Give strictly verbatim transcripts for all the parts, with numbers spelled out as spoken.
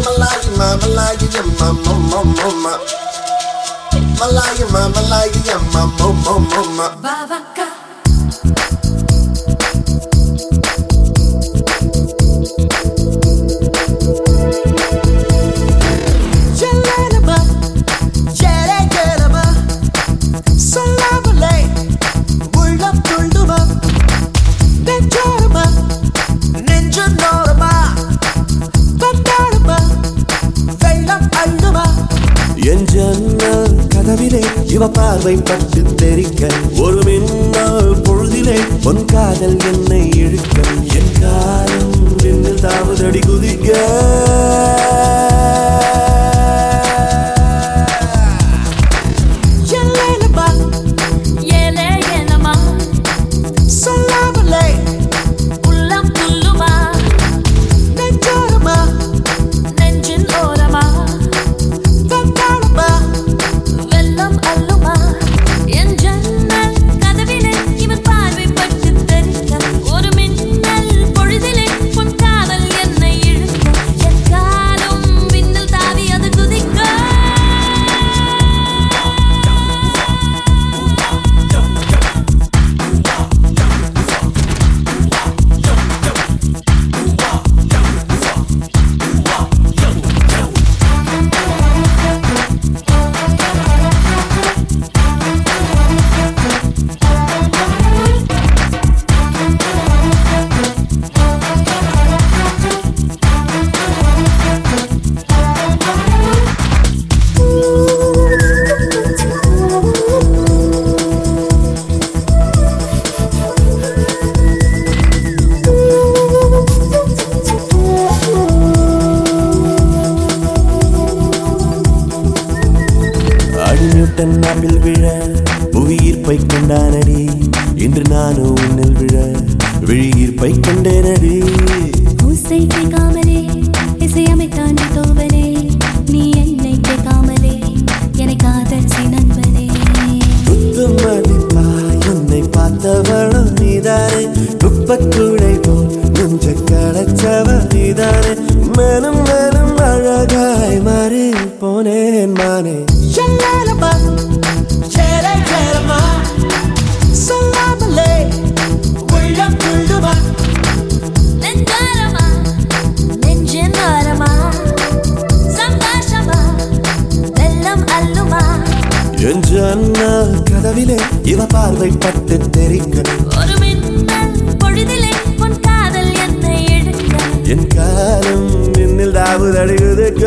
Malaya, Malaya, mama, mama, mama. Malaya, Malaya, mama, mama, mama. Vavaka. இவ பார்வை பட்டு தெரிக்க ஒரு மின்னல் பொழுதிலே பொன் காதல் என்னை இழுக்க என் காலம் விண்ணில் தாவுதடி குதிக்க நாப்பில் விழ புவியீர்ப்பை கொண்டானடி இன்று நானும் உன்னில் விழ விழியீர்ப்பை கொண்டேனடி ஊசை கேட்காமலே இசையமைத்தான் தோவலே நீ என்னை கேட்காமலே என்னை காதல் நண்பனே குத்து மதிப்பா என்னை பார்த்தவளும் நீதானே குப்பக்கூடை போல் நெஞ்ச கடைச்சவ நீதானே மேலும் மேலும் அழகாய் மாறி போனேன் மானே என் ஜன்னல் கதவிலே இவ பார்வை பட்டு தெரிக்க ஒரு மின்னல் பொழுதிலே உன் காதல் என்னை எடுக்க என் காலம் மின்னில் தாவுதடி குதிக்க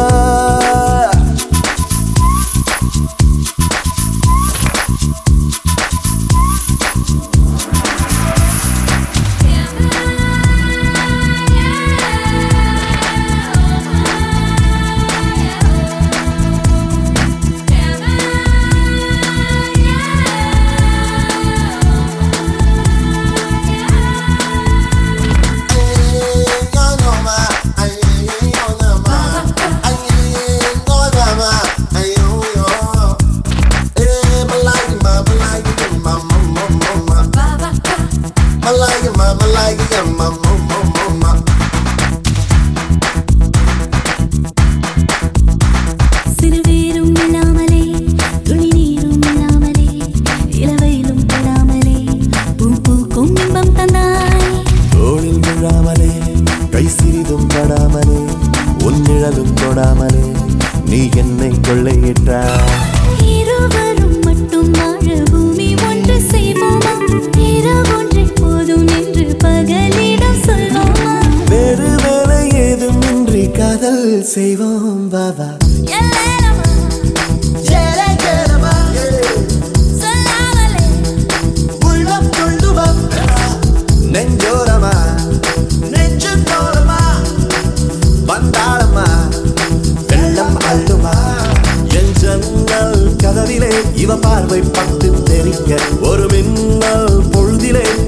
Malaya, Malaya, mama, mama, mama. சிறுவேரும் இல்லாமலே துளி நீரும் இல்லாமலே இளவையிலும் தொடாமலே பூ பூக்கும் இன்பம் தந்தாய் தோளில் விழாமலே கை சிறிதும் படாமலே உன் நிழலும் தொடாமலே நீ என்னை கொள்ளையிட்டாய் இருவரும் மட்டும் வாழ பூமி ஒன்று செய்வோமா இரவொன்றை போதும் என்று பகலிடம் சொல்வோமா வேறு வேலை ஏதும் இன்றி காதல் செய்வோம் பாபா நெஞ்சோரமா நெஞ்சு தோரமா வந்தாளமா வெள்ளம் அள்ளுமா என் ஜன்னல் கதவிலே இவ பார்வை பட்டு தெரிக்க ஒரு மின்னல் பொழுதிலே